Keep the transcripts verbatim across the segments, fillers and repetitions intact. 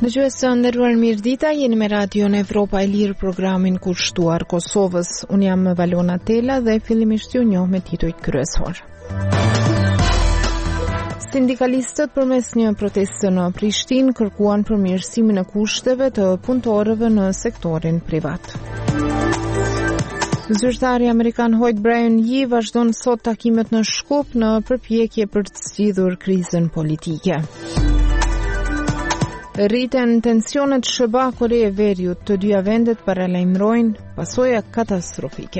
Dëgjues të nderuar, mirëdita, jeni me Radion Evropa e Lirë, programin kushtuar Kosovës. Unë jam Valona Tela dhe fillimisht ju njoh me titujt kryesor. Sindikalistët përmes një proteste në Prishtinë kërkuan përmirësimin e kushteve të punëtorëve në sektorin privat. Zyrtari amerikan Hoyt Bryan Yee vazhdon sot takimet në Shkup në përpjekje për të zgjidhur krizën politike. Rriten tensionet Shëba-Kore e Veriut, të dyja vendet paralajmërojnë pasoja katastrofike.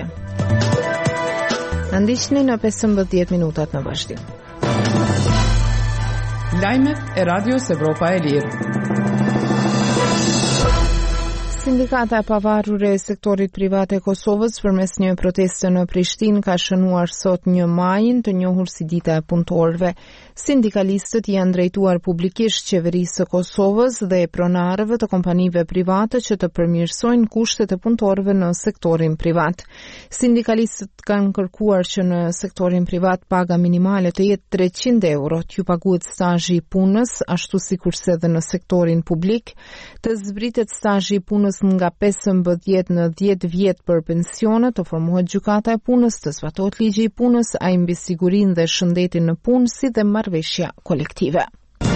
Na ndiqni në pesëmbëdhjetë minutat në vazhdim. Lajmet e Radios Evropa e Lirë. Sindikata e pavarur e sektorit privat e Kosovës përmes një proteste në Prishtinë ka shënuar sot një majin të njohur si dita e punëtorëve. Sindikalistët janë drejtuar publikisht qeverisë së Kosovës dhe pronarëve të kompanive private që të përmirësojnë kushtet e punëtorëve në sektorin privat. Sindikalistët kanë kërkuar që në sektorin privat paga minimale të jetë treqind euro, t'ju paguhet stazhi i punës, ashtu sikurse edhe në sektorin publik, të zbritet stazhi i punës nga pesëmbëdhjetë në dhjetë vjet për pensione, të formohet gjykata e punës, të zbatohet ligji i punës, ai mbi sigurinë dhe shëndetin në punë, si dhe marrëveshja kolektive.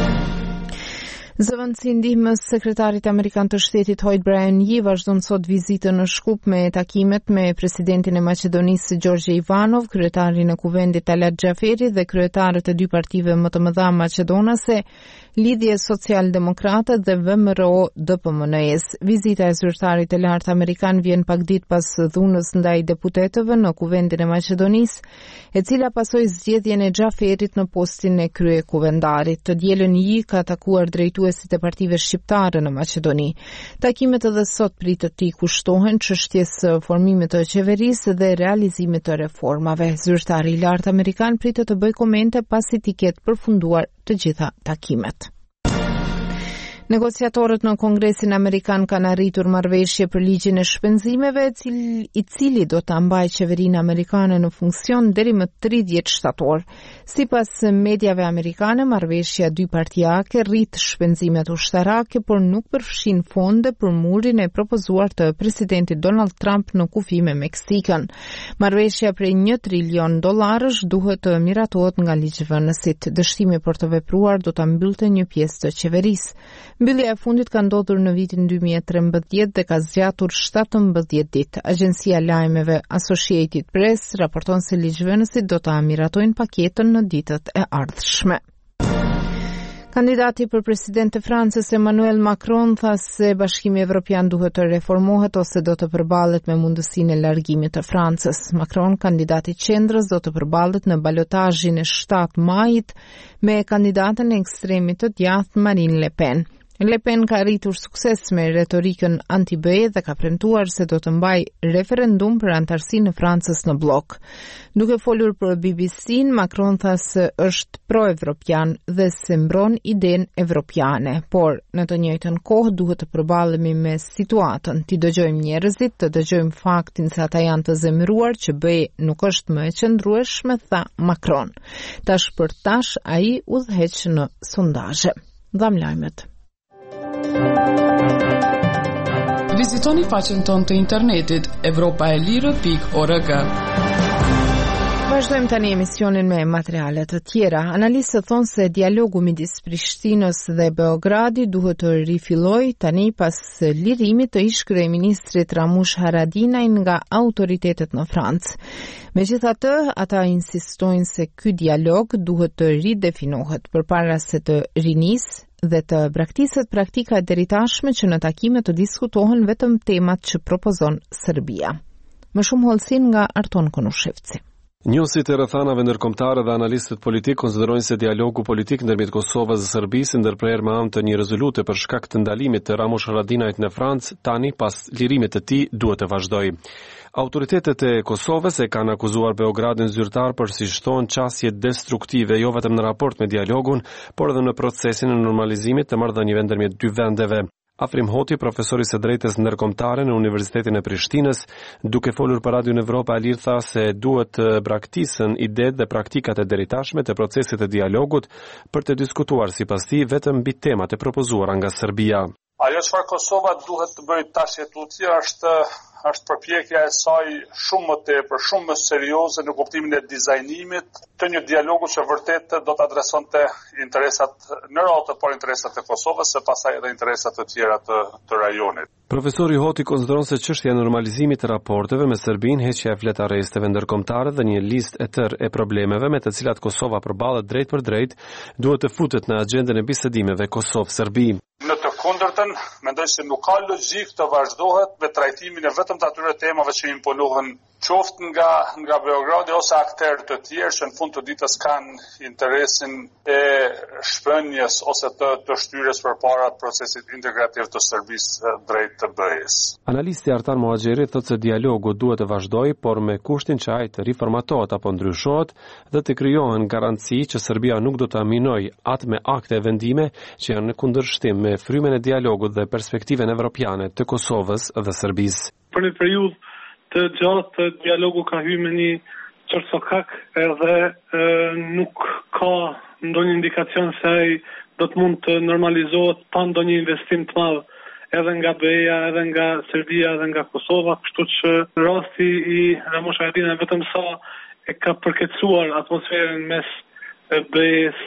Zëvendësi ndihmës sekretarit amerikan të shtetit Hoyt Bryan Yee vazhdon sot vizitën në Shkup me takimet me presidentin e Maqedonisë Gjorgje Ivanov, kryetarin e kuvendit Talat Xhaferi dhe kryetarët e dy partive më të mëdha maqedonase, Lidhje Social-Demokrate dhe V M R O D P M N-s. Vizita e zyrtarit të lartë amerikan vjen pak ditë pas dhunës ndaj deputetëve në kuvendin e Maqedonisë, e cila pasoi zgjedhjen e Xhaferit në postin e kryekuvendarit. Të dielën Yee ka takuar drejtuesit e partive shqiptare në Maqedoni. Takimet edhe sot pritet të i kushtohen çështjes së formimit të qeverisë dhe realizimit të reformave. Zyrtari i lartë amerikan pritet të bëjë komente pasi të ketë përfunduar të gjitha takimet. Negociatorët në Kongresin Amerikan kanë arritur marrëveshje për ligjin e shpenzimeve, i cili do ta mbajë qeverinë amerikane në funksion deri më tridhjetë shtator. Sipas mediave amerikane, marrëveshja dypartijake rrit shpenzimet ushtarake, por nuk përfshin fonde për murin e propozuar të presidentit Donald Trump në kufi me Meksikën. Marrëveshja prej një trilion dollarësh duhet të miratohet nga ligjvënësit. Dështimi për të vepruar do ta mbyllte një pjesë të qeverisë. Mbyllja e fundit ka ndodhur në vitin dy mijë e trembëdhjetë dhe ka zgjatur shtatëmbëdhjetë ditë. Agjencia lajmeve Associated Press raporton se ligjvënësit do ta miratojnë paketën në ditët e ardhshme. Kandidati për president të Francës Emmanuel Macron tha se Bashkimi Evropian duhet të reformohet ose do të përballet me mundësinë e largimit të Francës. Macron, kandidati i qendrës, do të përballet në balotazhin e shtatë majit me kandidatën e ekstremit të djathtë Marine Le Pen. Le Pen ka arritur sukses me retorikën anti-B dhe ka premtuar se do të mbajë referendum për antarësinë e Francës në blok. Duke folur për B B C-n, Macron tha se është pro-evropian dhe se mbron idenë evropiane, por në të njëjtën kohë duhet të përballemi me situatën. Ti dëgjojmë njerëzit, të dëgjojmë faktin se ata janë të zemëruar që B nuk është më e qëndrueshme, tha Macron. Tash për tash ai udhëheq në sondazhe. Dham lajmet. Vizitoni faqen tonë të internetit evropaelire pikë org. Vazhdojmë tani emisionin me materiale të tjera. Analistët thonë se dialogu midis Prishtinës dhe Beogradi duhet të rifillojë tani pas lirimit të ish kryeministrit Ramush Haradinaj nga autoritetet në Francë. Megjithatë, ata insistojnë se ky dialog duhet të ridefinohet përpara se të rinisë dhe të braktiset praktika e deritashme që në takime të diskutohen vetëm temat që propozon Serbia. Më shumë hollësin nga Arton Konushevci. Njësit e rrethanave ndërkombëtare dhe analistët politik konsiderojnë se dialogu politik ndërmjet Kosovës dhe Serbisë ndërprer me anë të një rezolute për shkak të ndalimit të Ramush Haradinajt në Francë, tani pas lirimit të tij duhet të vazhdojë. Autoritetet e Kosovës e kanë akuzuar Beogradin zyrtar për si shtohen qasje destruktive jo vetëm në raport me dialogun, por edhe në procesin e normalizimit të marrëdhënieve ndërmjet dy vendeve. Afrim Hoti, profesori së drejtës ndërkombëtare në Universitetin e Prishtinës, duke folur për Radio Evropa e Lirë, tha se duhet të braktisën idetë dhe praktikat e deritashme të procesit të dialogut për të diskutuar sipas tij vetëm mbi temat e propozuara nga Serbia. Ajo çfarë Kosova duhet të bëjë tash e tutje është është përpjekja e saj shumë më tepër, shumë më serioze në kuptimin e dizajnimit të një dialogu që vërtet do të adresonte interesat në radhë të parë interesat e Kosovës e pastaj edhe interesat të tjera të, të rajonit. Profesori Hoti konsideron se çështja e normalizimit të raporteve me Serbinë, heqja e flet arresteve ndërkombëtare dhe një listë e tërë e problemeve me të cilat Kosova përballet drejt për drejt, duhet të futet në agjendën e bisedimeve Kosovë-Serbi. Në të kundërtën, mendoj se nuk ka logjik të vazhdohet me trajtimin e vetëm të atyre temave që imponohen qoftë nga nga Beogradi ose aktorë të tjerë që në fund të ditës kanë interesin e shpënjes ose të, të shtyrjes përpara procesit integrativ të Serbisë drejt të B E-s. Analisti Artan Muhaxheri thotë se dialogu duhet të vazhdojë, por me kushtin që ai të riformatohet apo ndryshohet dhe të krijohen garanci që Serbia nuk do të aminojë atë me akte e vendime që janë në kundërshtim me frymen e dialogut dhe perspektiven evropiane të Kosovës dhe Serbisë. Për një periudhë të gjatë dialogu ka hyrë me një çorçokak edhe e, nuk ka ndonjë indikacion se ai do të mund të normalizohet pa ndonjë investim të madh edhe nga B E-ja, edhe nga Serbia, edhe nga Kosova, kështu që rasti i Ramush Haradinaj vetëm sa e ka përkecuar atmosferën mes B E-s,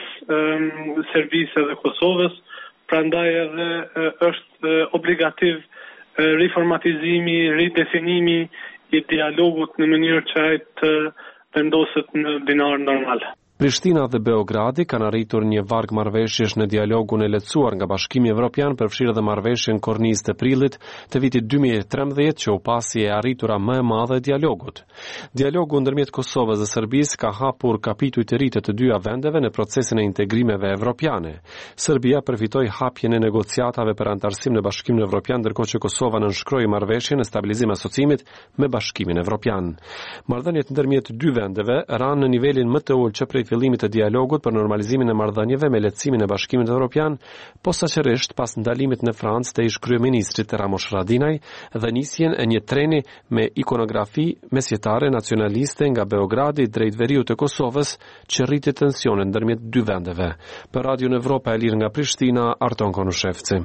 Serbisë dhe Kosovës, prandaj edhe e, është e, obligativ e, riformatizimi, ridefinimi i dialogut në mënyrë që ai të vendoset në binar normal. Prishtina dhe Beogradi kanë arritur një varg marrëveshjesh në dialogun e lehtësuar nga Bashkimi Evropian, përfshirë edhe marrëveshjen kornizë të prillit të vitit dy mijë e trembëdhjetë që u pasi e arritura më e madhe e dialogut. Dialogu ndërmjet Kosovës dhe Serbisë ka hapur kapituj të ri të të dyja vendeve në procesin e integrimeve evropiane. Serbia përfitoi hapjen e negociatave për antarësim në Bashkimin Evropian, ndërkohë që Kosova nënshkroi marrëveshjen e stabilizim asociimit me Bashkimin Evropian. Marrëdhëniet ndërmjet dy vendeve ranë në nivelin më të ulët që prej fillimit të dialogut për normalizimin e marrëdhënieve me lehtësimin e Bashkimit Evropian, posaçërisht pas ndalimit në Francë të ish kryeministrit Ramush Haradinaj dhe nisjen e një treni me ikonografi mesjetare nacionaliste nga Beogradi drejt veriut të Kosovës që rriti tensionet ndërmjet dy vendeve. Për Radio Evropa e Lirë nga Prishtina, Arton Konushevci.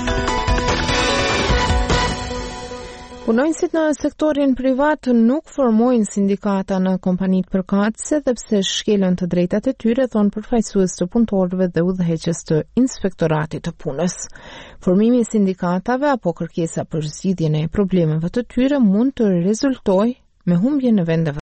Punojnësit në sektorin privat nuk formojnë sindikata në kompanitë përkatëse dhe pse shkelën të drejtat e tyre, thonë përfaqësues të punëtorëve dhe udhëheqës të Inspektoratit të Punës. Formimi i sindikatave apo kërkesa për zgjidhjen e problemeve të tyre mund të rezultojë me humbje në vendeve